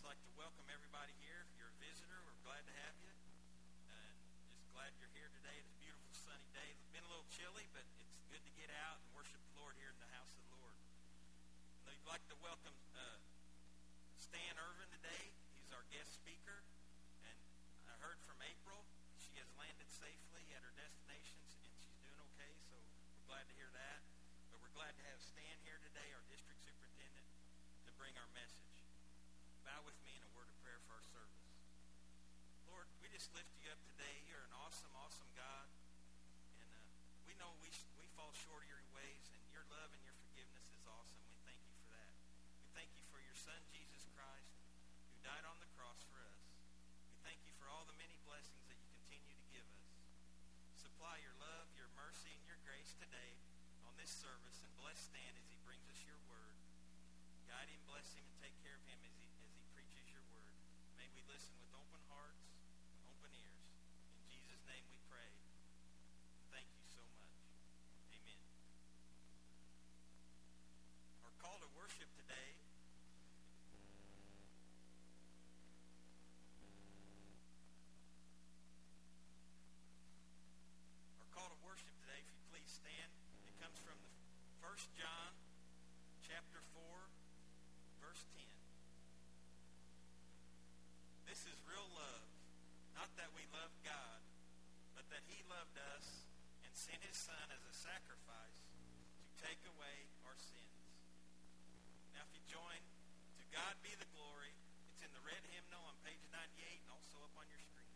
like to welcome everybody here. If you're a visitor, we're glad to have you. And just glad you're here today. It's a beautiful sunny day. It's been a little chilly, but it's good to get out and worship the Lord here in the house of the Lord. And I'd like to welcome Stan Irvin today. He's our guest speaker. And I heard from April. She has landed safely at her destinations, and she's doing okay, so we're glad to hear that. But we're glad to have Stan here today, our district superintendent, to bring our message. Bow with me in a word of prayer for our service. Lord, we just lift you up today. You're an awesome, awesome God. And we know we fall short of your ways, and your love and your forgiveness is awesome. We thank you for that. We thank you for your Son, Jesus Christ, who died on the cross for us. We thank you for all the many blessings that you continue to give us. Supply your love, your mercy, and your grace today on this service, and bless Stan as he brings us your word. Guide him, bless him, and take care of him as he preaches your word. May we listen with open hearts, open ears. In Jesus' name we pray. Thank you so much. Amen. Our call to worship today if you please stand, it comes from the 1 John chapter 4, verse 10. This is real love, not that we love God, but that he loved us and sent his Son as a sacrifice to take away our sins. Now if you join, to God be the glory. It's in the red hymnal on page 98 and also up on your screen.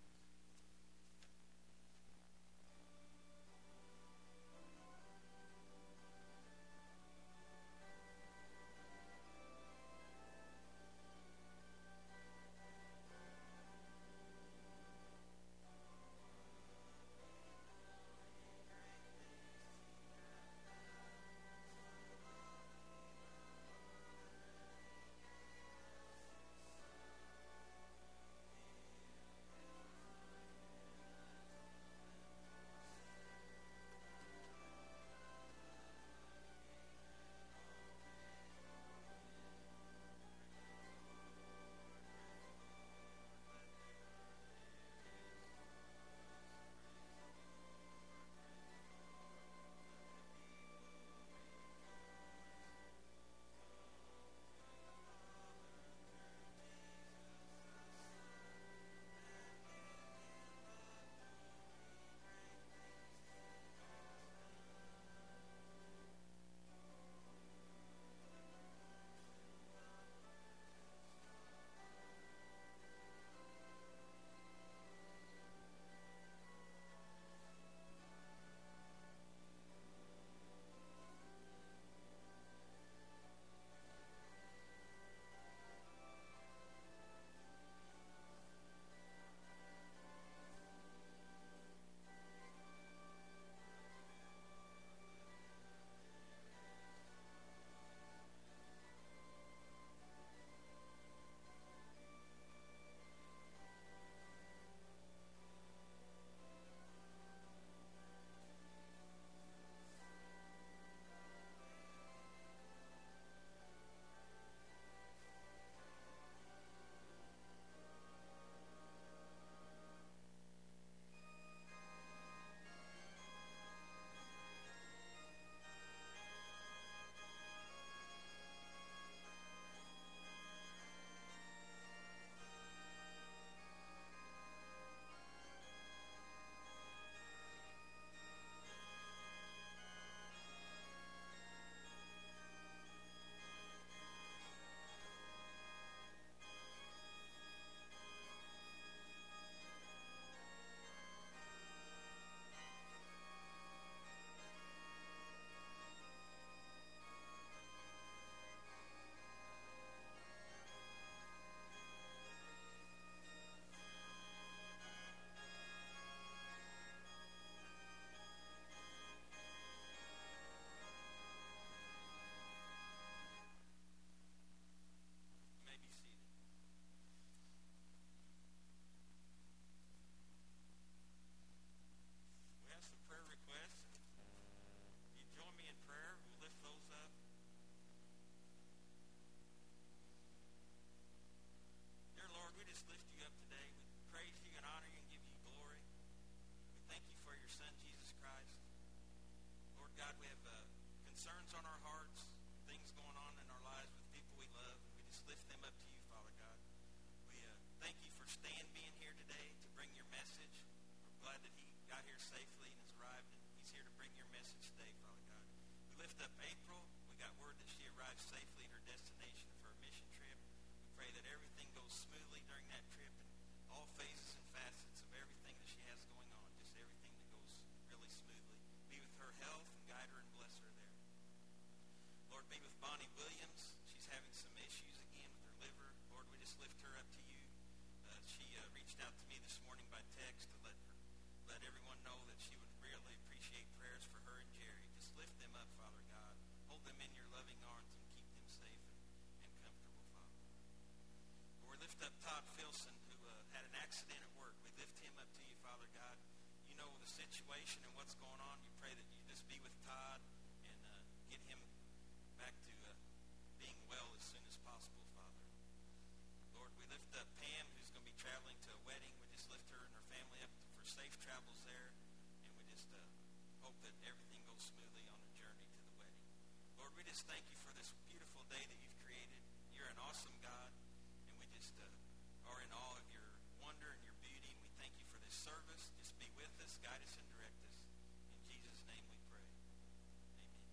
Stan being here today to bring your message. We're glad that he got here safely and has arrived, and he's here to bring your message today, Father God. We lift up April. We got word that she arrived safely at her destination for a mission trip. We pray that everything goes smoothly during that trip and all phases and facets of everything that she has going on, just everything that goes really smoothly. Be with her health and guide her and bless her there. Lord, be with Bonnie Williams. She's having some issues again with her liver. Lord, we just lift her up to you. She reached out to me this morning by text to let everyone know that she would really appreciate prayers for her and Jerry. Just lift them up, Father God. Hold them in your loving arms and keep them safe and comfortable, Father. Lord, we lift up Todd Filson, who had an accident at work. We lift him up to you, Father God. You know the situation and what's going on. You pray that you just be with Todd and get him back to being well as soon as possible, Father. Lord, we lift up Pam, who's going to be traveling to a wedding. We just lift her and her family up for safe travels there, and we just hope that everything goes smoothly on the journey to the wedding. Lord, we just thank you for this beautiful day that you've created. You're an awesome God, and we just are in awe of your wonder and your beauty, and we thank you for this service. Just be with us, guide us, and direct us. In Jesus' name we pray. Amen.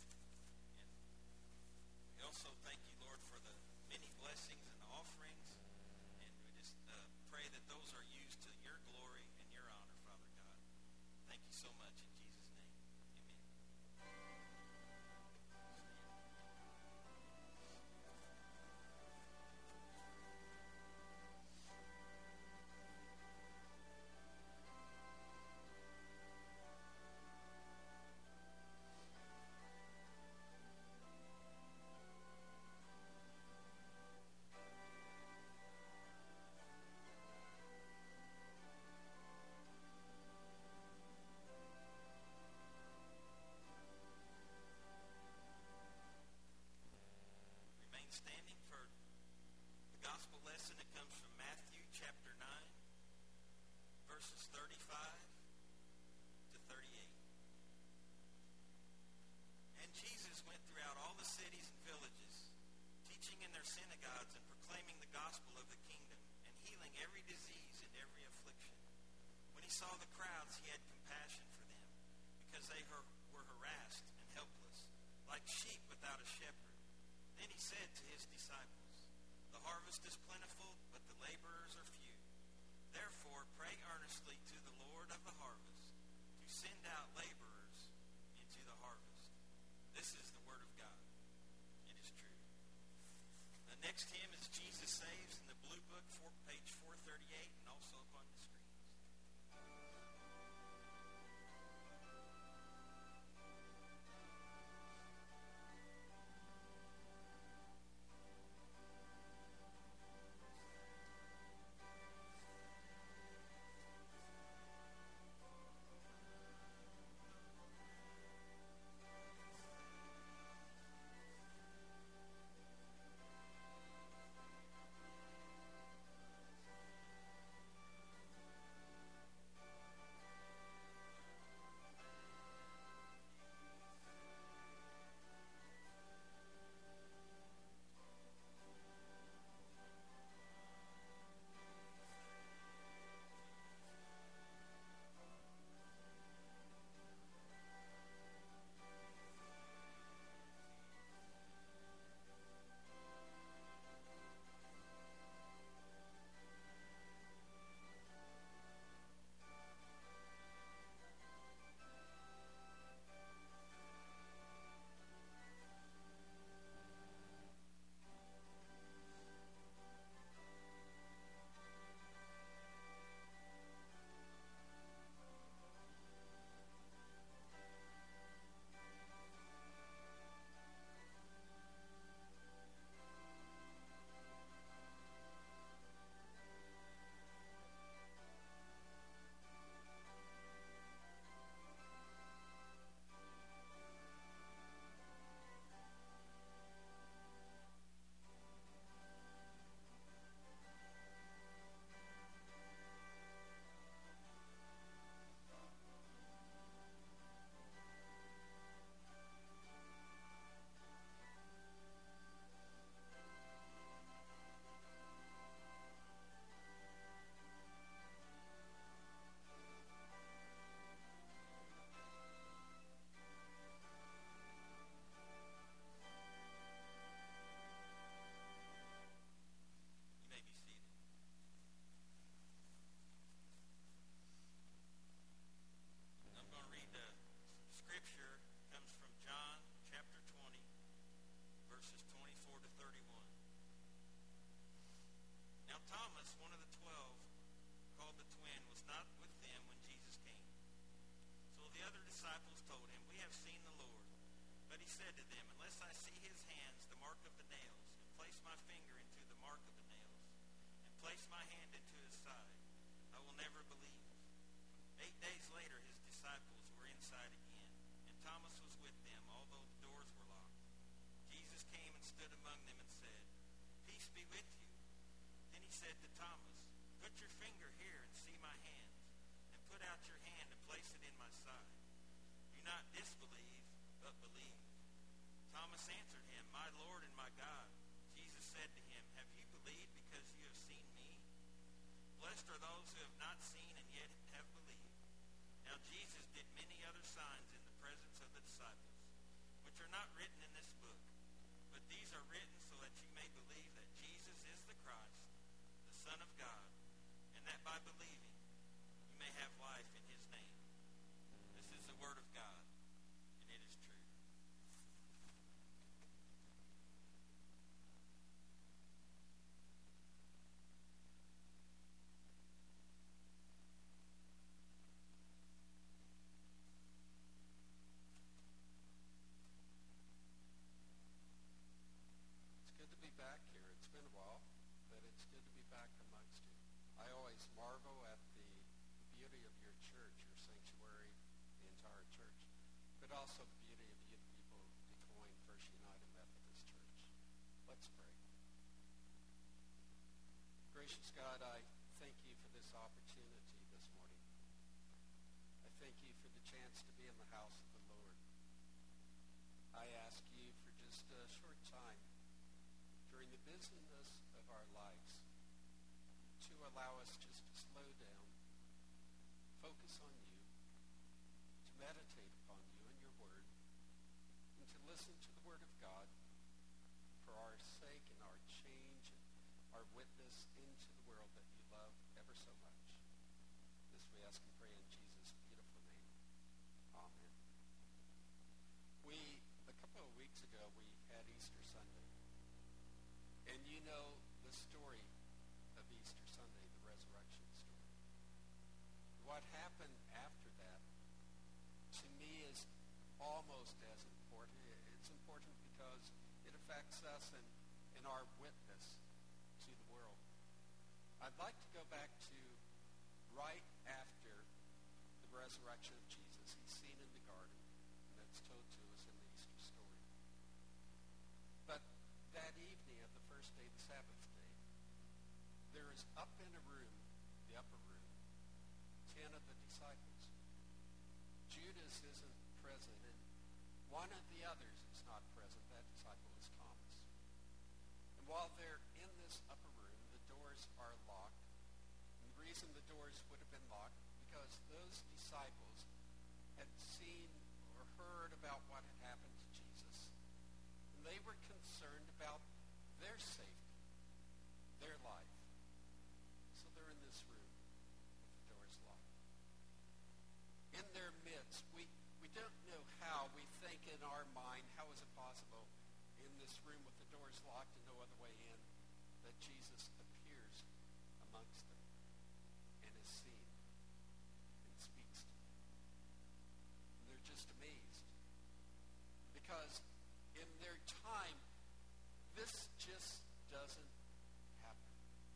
And we also thank you, Lord, for the many blessings and offerings, and we just pray that those are used to your glory and your honor, Father God. Thank you so much in Jesus' name. Amen. Remain standing for the gospel lesson. It comes from Matthew chapter 9, verses 35 to 38. And Jesus went throughout all the cities and villages, teaching in their synagogues and proclaiming the gospel of the kingdom and healing every disease and every affliction. When he saw the crowds, he had compassion for them, because they were harassed and helpless, like sheep without a shepherd. Then he said to his disciples, "The harvest is plentiful, but the laborers are few. Therefore, pray earnestly to the Lord of the harvest to send out laborers into the harvest." This is the word of God. It is true. The next hymn is Jesus Saves in the Blue Book, page 438, and also up on the screens. other disciples told him, "We have seen the Lord." But he said to them, "Unless I see his hands, the mark of the nails, and place my finger into the mark of the nails, and place my hand into his side, I will never believe." 8 days later, his disciples were inside again, and Thomas was with them, although the doors were locked. Jesus came and stood among them and said, "Peace be with you." Then he said to Thomas, "Put your finger here and see my hands, and put out your hand and place it in my side. Do not disbelieve, but believe." Thomas answered him, "My Lord and my God." Jesus said to him, "Have you believed because you have seen me? Blessed are those who have not seen and yet have believed." Now Jesus did many other signs in the presence of the disciples, which are not written in this book, but these are written so that you may believe that Jesus is the Christ, the Son of God, and that by believing you may have life in his name. This is the word of God, and it is true. It's good to be back here. It's been a while, but it's good to be back amongst you. I always marvel at the beauty of your church, your sanctuary, the entire church, but also the beauty of you people, DeCoyne First United Methodist Church. Let's pray. Gracious God, I thank you for this opportunity this morning. I thank you for the chance to be in the house of the Lord. I ask you for just a short time during the busyness of our lives to allow us just to slow down, focus on you, to meditate upon you and your word, and to listen to the word of God for our sake and our change and our witness into the world that you love ever so much. This we ask and pray in Jesus' beautiful name. Amen. A couple of weeks ago, we had Easter Sunday. And you know the story of Easter Sunday, the resurrection story. What happened after that, to me, is almost as important. It's important because it affects us and our witness to the world. I'd like to go back to right after the resurrection of Jesus. He's seen in the garden, and that's told to us in the Easter story. But that evening of the first day, the Sabbath day, there is up in a room, the upper room, 10 of the disciples. Judas isn't present, and one of the others is not present. That disciple is Thomas. And while they're in this upper room, the doors are locked. And the reason the doors would have been locked, because those disciples had seen or heard about what had happened to Jesus. And they were concerned about their safety, their life. So they're in this room with the doors locked. In their midst, we don't know how. We think in our mind, how is it possible in this room with the doors locked and no other way in, that Jesus appears amongst them and is seen and speaks to them? And they're just amazed. Because in their time, this just doesn't happen.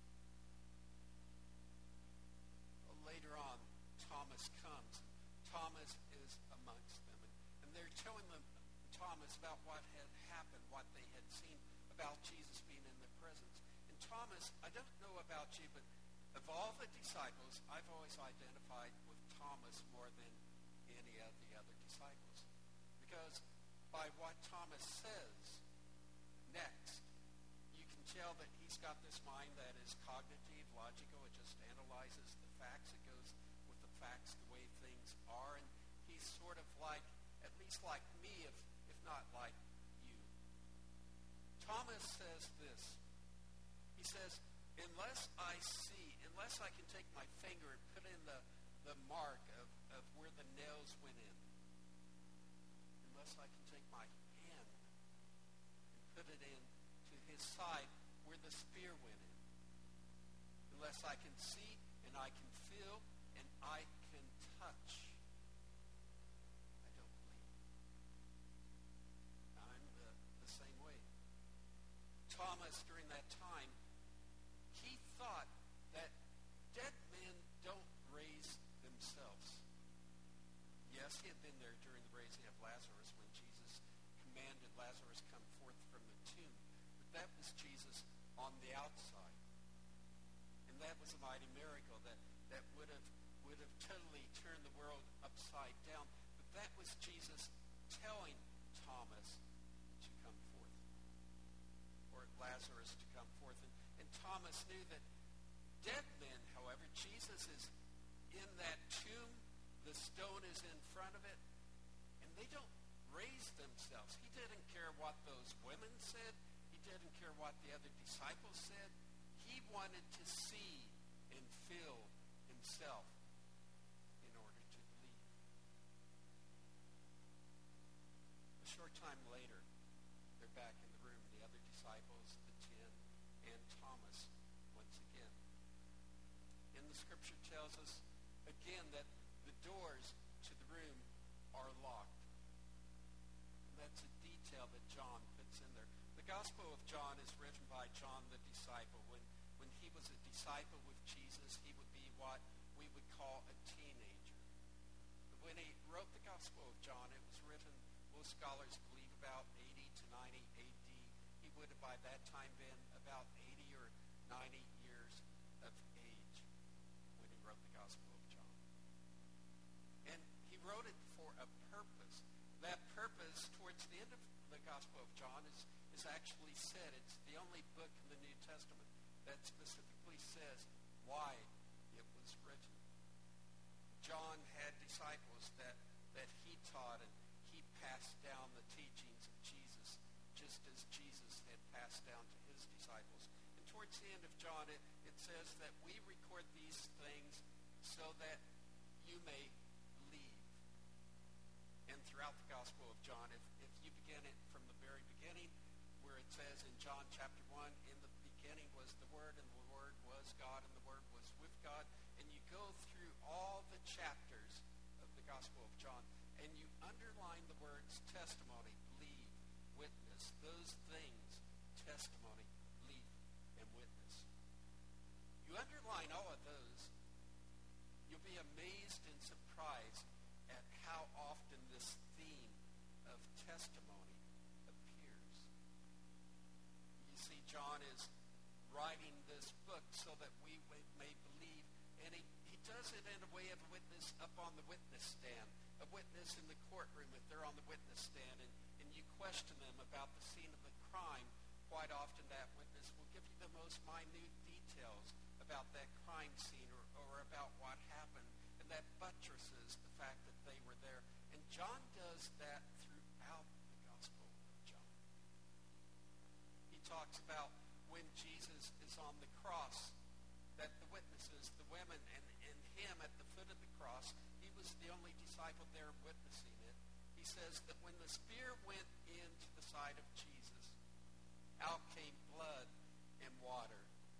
Well, later on, Thomas comes. Thomas is amongst them. And they're telling them, Thomas, about what had happened, what they had seen about Jesus being in their presence. And Thomas, I don't know about you, but of all the disciples, I've always identified with Thomas more than any of the other disciples. Because by what Thomas says next, you can tell that he's got this mind that is cognitive, logical. It just analyzes the facts. It goes with the facts the way things are. And he's sort of like, at least like me, if not like you. Thomas says this. He says, unless I can take my finger and put in the mark of where the nails went in, unless I can take my hand and put it in to his side where the spear went in, unless I can see and I can feel and I can touch Thomas, during that time, he thought that dead men don't raise themselves. Yes, he had been there during the raising of Lazarus when Jesus commanded Lazarus come forth from the tomb. But that was Jesus on the outside. And that was a mighty miracle that would have totally turned the world upside down. But that was Jesus telling Thomas to come forth, or Lazarus to come forth. And Thomas knew that dead men, however, Jesus is in that tomb, the stone is in front of it, and they don't raise themselves. He didn't care what those women said. He didn't care what the other disciples said. He wanted to see and feel himself in order to believe. A short time later, they're back in the room, the other disciples, the 10, and Thomas once again. And the scripture tells us again that the doors to the room are locked. And that's a detail that John puts in there. The Gospel of John is written by John the disciple. When he was a disciple with Jesus, he would be what we would call a teenager. But when he wrote the Gospel of John, it was written, most scholars believe, about 80 to 90 A.D. He would have by that time been about 80 or 90 years of age when he wrote the Gospel of John. And he wrote it for a purpose. That purpose, towards the end of the Gospel of John, is actually said. It's the only book in the New Testament that specifically says why it was written. John had disciples that he taught, and he passed down the teachings of Jesus, just as Jesus had passed down to his disciples. And towards the end of John, it says that we record these things so that you may believe. And throughout the Gospel of John, if you begin it from the very beginning, where it says in John chapter 1, in the beginning was the Word, and the Word was God, and the Word was with God, and you go through all the chapters of the Gospel of John, and you underline the words testimony, believe, witness, those things, testimony, belief, and witness. You underline all of those, you'll be amazed and surprised at how often this theme of testimony appears. You see, John is writing this book so that we may believe, and he does it in a way of a witness up on the witness stand, a witness in the courtroom if they're on the witness stand, and you question them about the scene of the crime. Quite often that witness will give you the most minute details about that crime scene or about what happened, and that buttresses the fact that they were there. And John does that throughout the Gospel of John. He talks about when Jesus is on the cross, that the witnesses, the women, and him at the foot of the cross, he was the only disciple there witnessing it. He says that when the spear went into the side of Jesus, out came blood and water.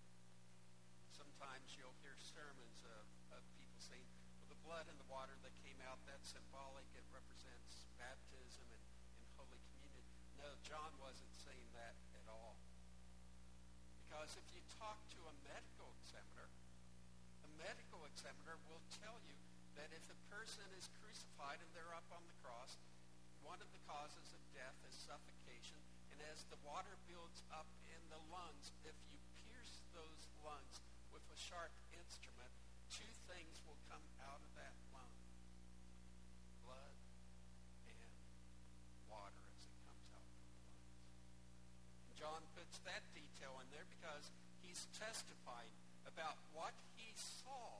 Sometimes you'll hear sermons of people saying, well, the blood and the water that came out, that's symbolic. It represents baptism and Holy Communion. No, John wasn't saying that at all. Because if you talk to a medical examiner will tell you that if a person is crucified and they're up on the cross, one of the causes of death is suffocation. And as the water builds up in the lungs, if you pierce those lungs with a sharp instrument, two things will come out of that lung: blood and water as it comes out from the lungs. And John puts that detail in there because he's testifying about what he saw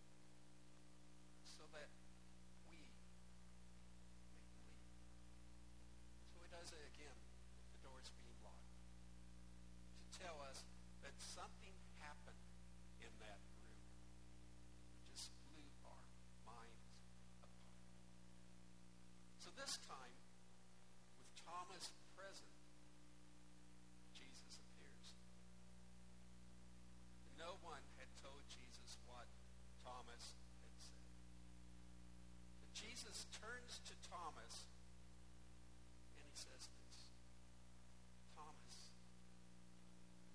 so that we may believe. So he does it again with the doors being locked, to tell us that something happened in that room. It just blew our minds apart. So this time, with Thomas present, Jesus appears. No one had told Jesus what Thomas had said. But Jesus turns to Thomas and he says this: Thomas,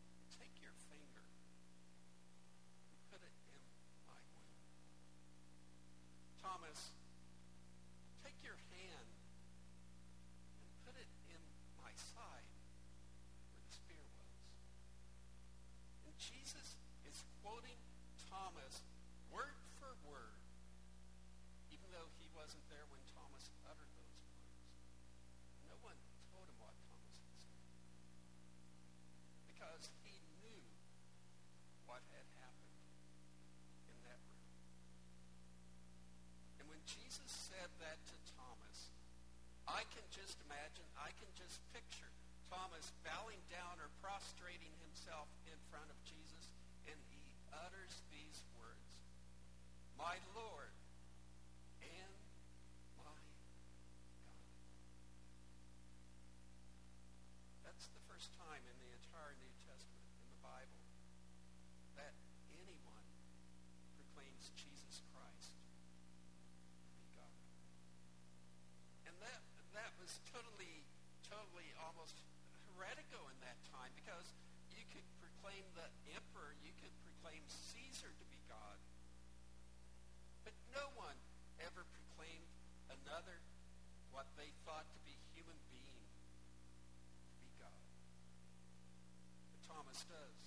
Jesus said that to Thomas, I can just imagine, I can just picture Thomas bowing down or prostrating himself in front of Jesus, and he utters these words, my Lord and my God. That's the first time in the entire New Testament in the Bible that anyone proclaims Jesus Christ to be God. And that was totally almost heretical in that time, because you could proclaim the emperor, you could proclaim Caesar to be God. But no one ever proclaimed another, what they thought to be human being, to be God. But Thomas does.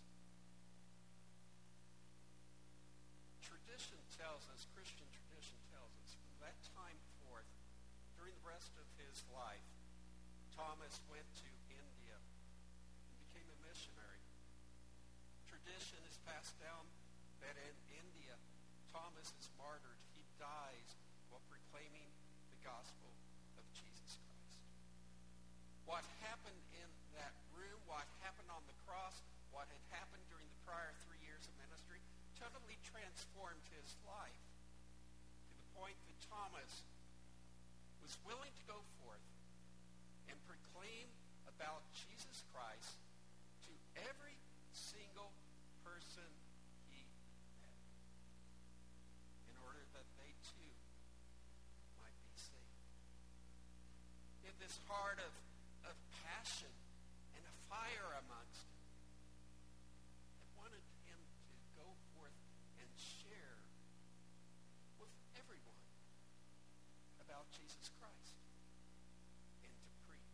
Tradition tells us, Christian tradition tells us, from that time forth, during the rest of his life, Thomas went to India and became a missionary. Tradition is passed down that in India, Thomas is martyred. He dies while proclaiming the gospel of Jesus Christ. What happened in that room, what happened on the cross, what had happened during the prior 3 years of ministry, totally transformed his life to the point that Thomas was willing to go forth and proclaim about Jesus Christ to every single person he met, in order that they too might be saved. In this heart of passion and a fire amongst them, I wanted him to go forth and share with everyone about Jesus Christ and to preach.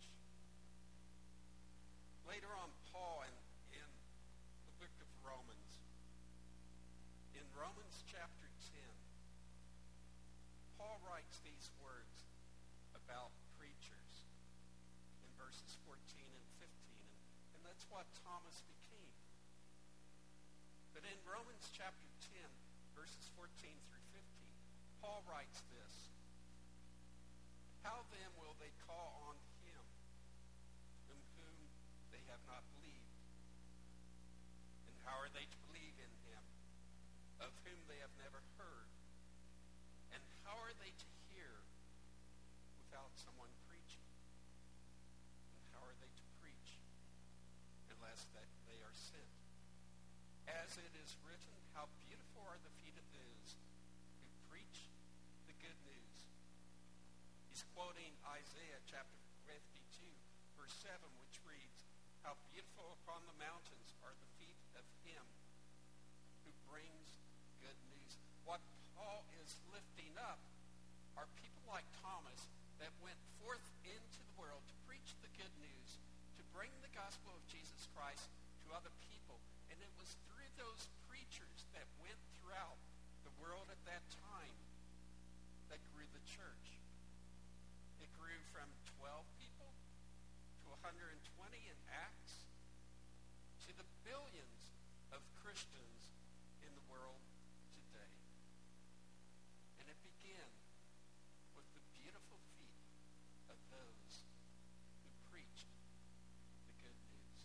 Later on, Paul in the book of Romans, in Romans chapter 10, Paul writes these words about preachers in verses 14 and 15, and that's what Thomas became. But in Romans chapter 10, verses 14 through 15, Paul writes this, how then will they call on him in whom they have not believed? And how are they to believe in him of whom they have never heard? And how are they to hear without someone preaching? And how are they to preach unless that they are sent? As it is written, how beautiful are the feet of those who preach the good news. He's quoting Isaiah chapter 52, verse 7, which reads, how beautiful upon the mountains are the feet of him who brings good news. What Paul is lifting up are people like Thomas that went forth into the world to preach the good news, to bring the gospel of Jesus Christ to other people. And it was through those preachers that went throughout the world at that time that grew the church. It grew from 12 people to 120 in Acts to the billions of Christians in the world today. And it began with the beautiful feet of those who preached the good news.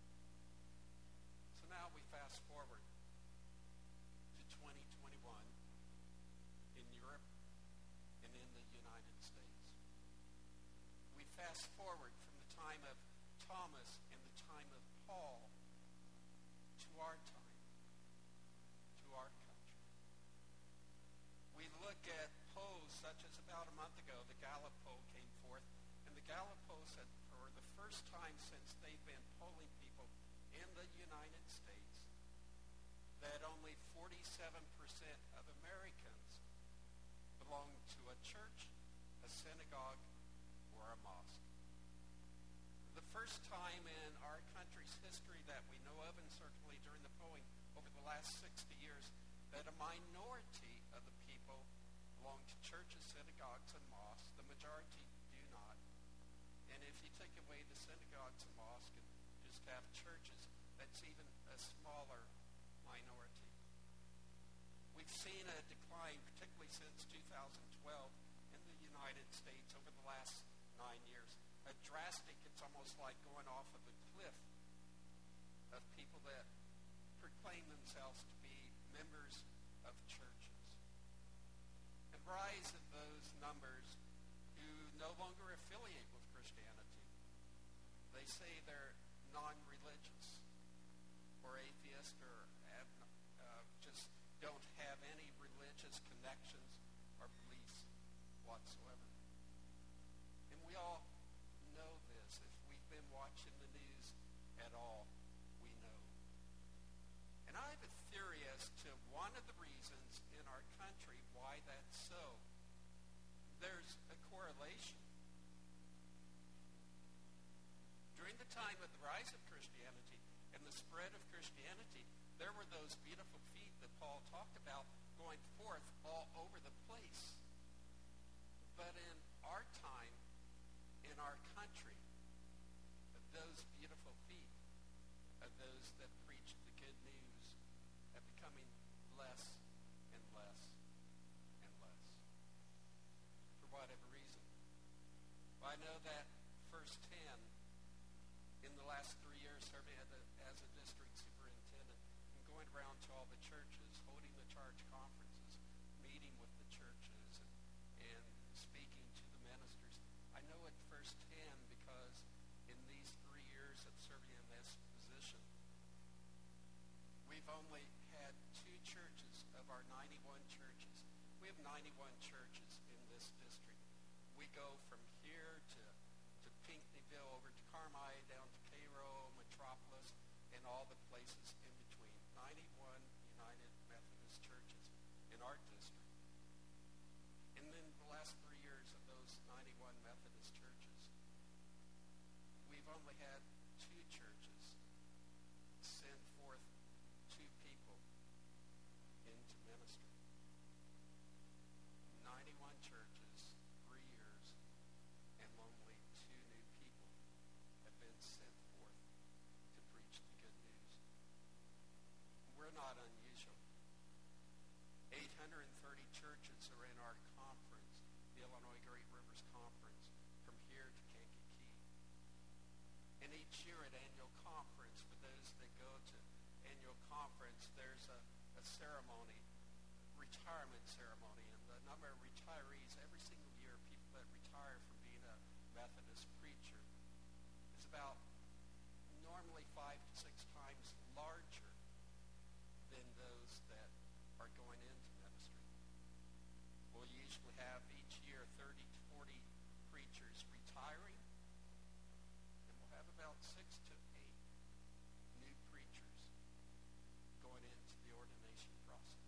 So now we fast forward to 2021 in Europe and in the United States. We fast forward from the time of Thomas and the time of Paul to our time, to our country. We look at polls such as about a month ago, the Gallup poll came forth, and the Gallup poll said for the first time since they've been polling people in the United States that only 47% of Americans belong to a church, a synagogue, or a mosque. The first time in our country's history that we know of, and certainly during the polling over the last 60 years, that a minority of the people belong to churches, synagogues, and mosques. The majority do not. And if you take away the synagogues and mosques and just have churches, that's even a smaller minority. We we've seen a decline, particularly since 2012 in the United States over the last 9 years. A drastic, it's almost like going off of a cliff of people that proclaim themselves to be members of churches. And rise of those numbers who no longer affiliate with Christianity. They say they're non-religious or atheist or just don't have any religious connections or beliefs whatsoever. And we all know this. If we've been watching the news at all, we know. And I have a theory as to one of the reasons in our country why that's so. There's a correlation. During the time of the rise of Christianity and the spread of Christianity, there were those beautiful feet that Paul talked about going forth all over the place. But in our time, in our country, those beautiful feet of those that preach the good news are becoming less and less and less. For whatever reason. Well, I know that firsthand in the last 3 years serving as a district superintendent and going around to all the churches, holding the charge conferences, meeting with the churches, and speaking to the ministers. I know it firsthand because in these 3 years of serving in this position, we've only had 2 churches of our 91 churches. We have 91 churches in this district. We go from here to Pinckneyville, over to Carmi, down to Cairo, Metropolis, and all the places in between. 91 United Methodist churches in our district. And then the last 3 years of those 91 Methodist churches, we've only had 2 churches send forth 2 people into ministry. 91 churches, 3 years, and only 2 new people have been sent forth to preach the good news. We're not unusual. 830 churches are in our conference, the Illinois Great Rivers Conference, from here to Kankakee. And each year at annual conference, for those that go to annual conference, there's a ceremony, retirement ceremony, and the number of retirees every single year, people that retire from being a Methodist preacher, is about normally 5 to 6 times larger than those that are going into ministry. We'll usually have each year 30 to 40 preachers retiring, and we'll have about 6 to 8 new preachers going into the ordination process.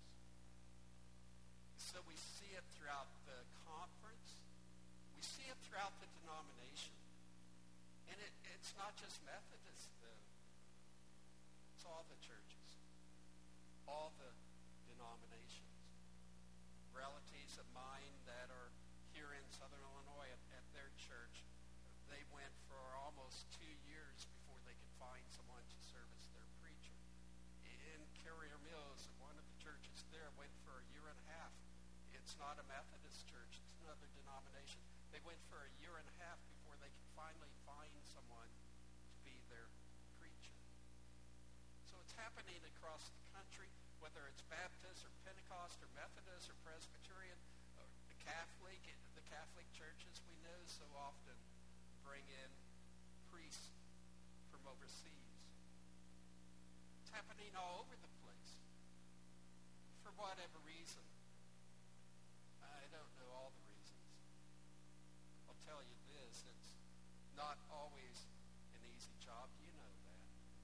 So we see it throughout the conference. We see it throughout the denomination. And it's not just Methodist, though. It's all the churches, all the denominations. Relatives of mine that are here in Southern Illinois at their church, they went for almost 2 years before they could find someone to service their preacher. In Carrier Mills, one of the churches there went for a year and a half. It's not a Methodist church, it's another denomination. They went for a year and a half before they could finally find someone to be their preacher. So it's happening across the country, whether it's Baptist or Pentecost or Methodist or Presbyterian or the Catholic churches we know so often bring in priests from overseas. It's happening all over the place. For whatever reason. I don't know all the reasons. I'll tell you this, it's not always an easy job. You know that.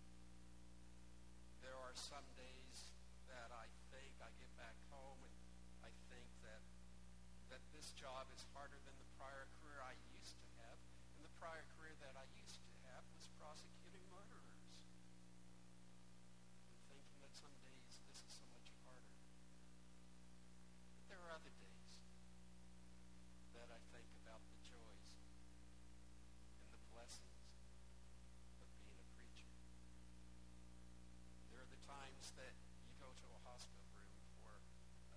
There are some days that I think I get back home and I think that this job is harder than the prior career I used to have. And the prior career that I used to have was prosecuting murderers. I'm thinking that some days this is so much harder. But there are other days that I think about the joys and the blessings of being a preacher. There are the times that you go to a hospital room for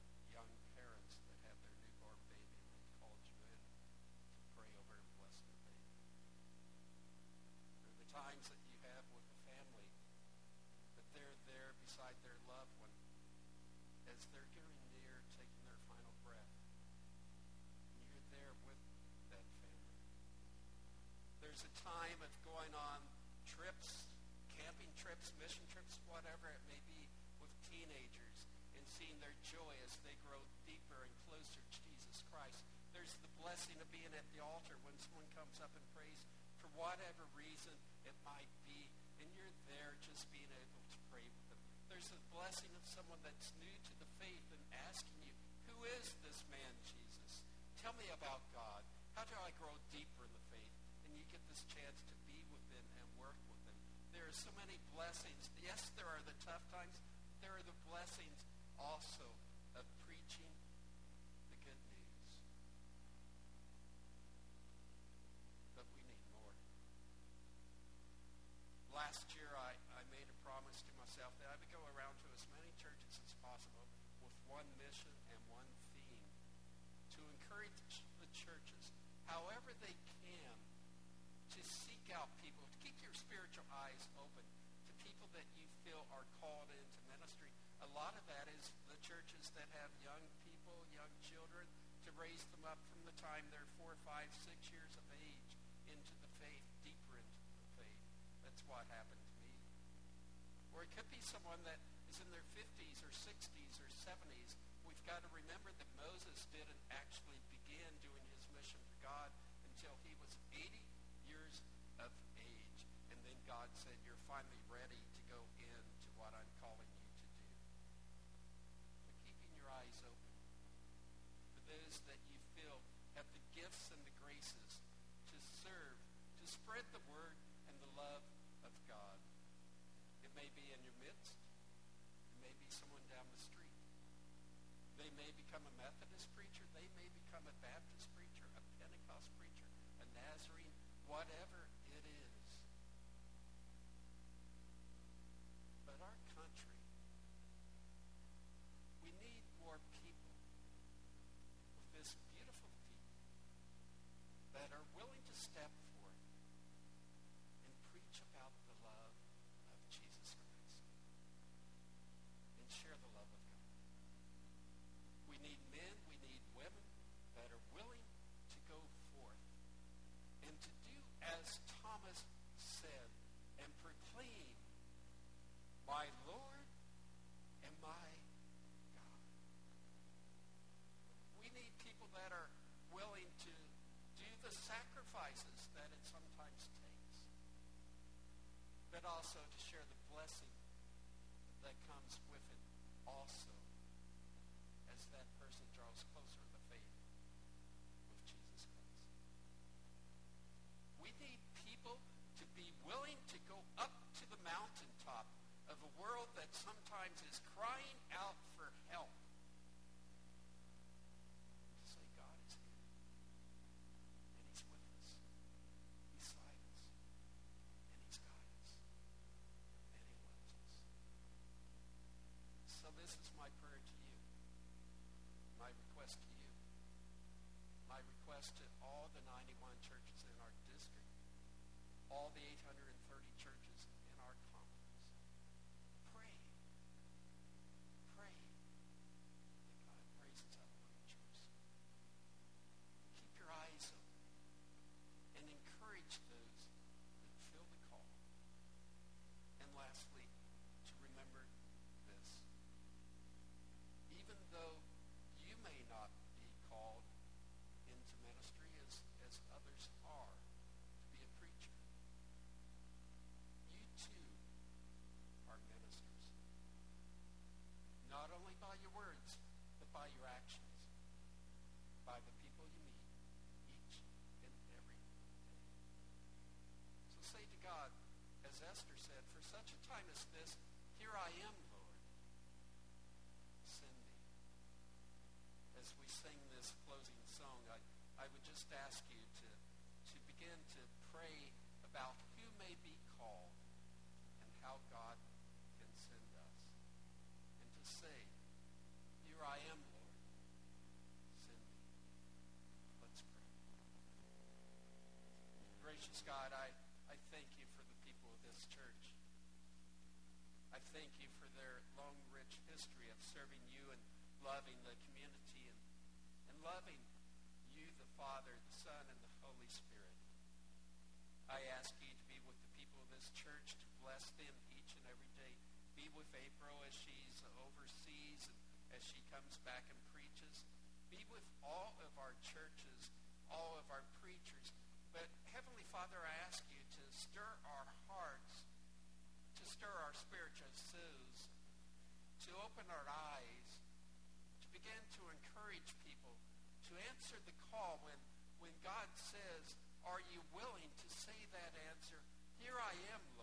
beside their loved one as they're getting near taking their final breath. And you're there with that family. There's a time of going on trips, camping trips, mission trips, whatever it may be, with teenagers and seeing their joy as they grow deeper and closer to Jesus Christ. There's the blessing of being at the altar when someone comes up and prays for whatever reason it might be, and you're there just being able to pray with them. There's the blessing of someone that's new to the faith and asking you, who is this man, Jesus? Tell me about God. How do I grow deeper in the faith? And you get this chance to be with them and work with them. There are so many blessings. Yes, there are the tough times. There are the blessings also of preaching the good news. But we need more. Last year, I made a promise to myself that I would go around to as many churches as possible with one mission and one theme to encourage the churches, however they can, to seek out people, to keep your spiritual eyes open to people that you feel are called into ministry. A lot of that is the churches that have young people, young children, to raise them up from the time they're 4, 5, 6 years of age into the faith, deeper into the faith. That's what happened to me. Or it could be someone that is in their 50s or 60s or 70s. We've got to remember that Moses didn't actually begin doing his mission for God until he was 80 years of age. And then God said, you're finally ready to go into what I'm calling you to do. But keeping your eyes open for those that you feel have the gifts and the graces to serve, to spread the word and the love of God. It may be in your midst. It may be someone down the street. They may become a Methodist preacher. They may become a Baptist preacher, a Pentecost preacher, a Nazarene, whatever it is. But our country, we need more people with this beautiful feet that are willing to step forth and preach about the love of Jesus Christ and share the love of God. We need men, we need women that are willing to go forth and to do as Thomas said and proclaim, my Lord and my God. We need people that are willing to do the sacrifices that it sometimes takes, but also to share the blessing that comes with it also as that person draws closer to the faith with Jesus Christ. We need people to be willing to go up to the mountaintop of a world that sometimes is crying out for help. To say, God is here. And he's with us. Beside us. And he's got us. And he loves us. So this is my prayer to you. My request to you. My request to all the 91 churches in our district. All the 830 churches in our conference. Pray. Pray that God raises up preachers. Keep your eyes open and encourage those that feel the call. And lastly, to remember this. Even though you may not be called into ministry as others are to be a preacher, you too are ministers. Not only by your words, but by your actions, by the people you meet each and every day. So say to God, as Esther said, for such a time as this, here I am, Lord. Send me. As we sing this closing song, I would just ask you to begin to pray about who may be called and how God can send us. And to say, here I am, Lord. Send me. Let's pray. Gracious God, I thank you for the people of this church. I thank you for their ministry of serving you and loving the community and loving you, the Father, the Son, and the Holy Spirit. I ask you to be with the people of this church, to bless them each and every day. Be with April as she's overseas and as she comes back and preaches. Be with all of our churches, all of our preachers. But Heavenly Father, I ask you to stir our hearts, to stir our spiritual souls, to open our eyes, to begin to encourage people, to answer the call when God says, are you willing to say that answer? Here I am,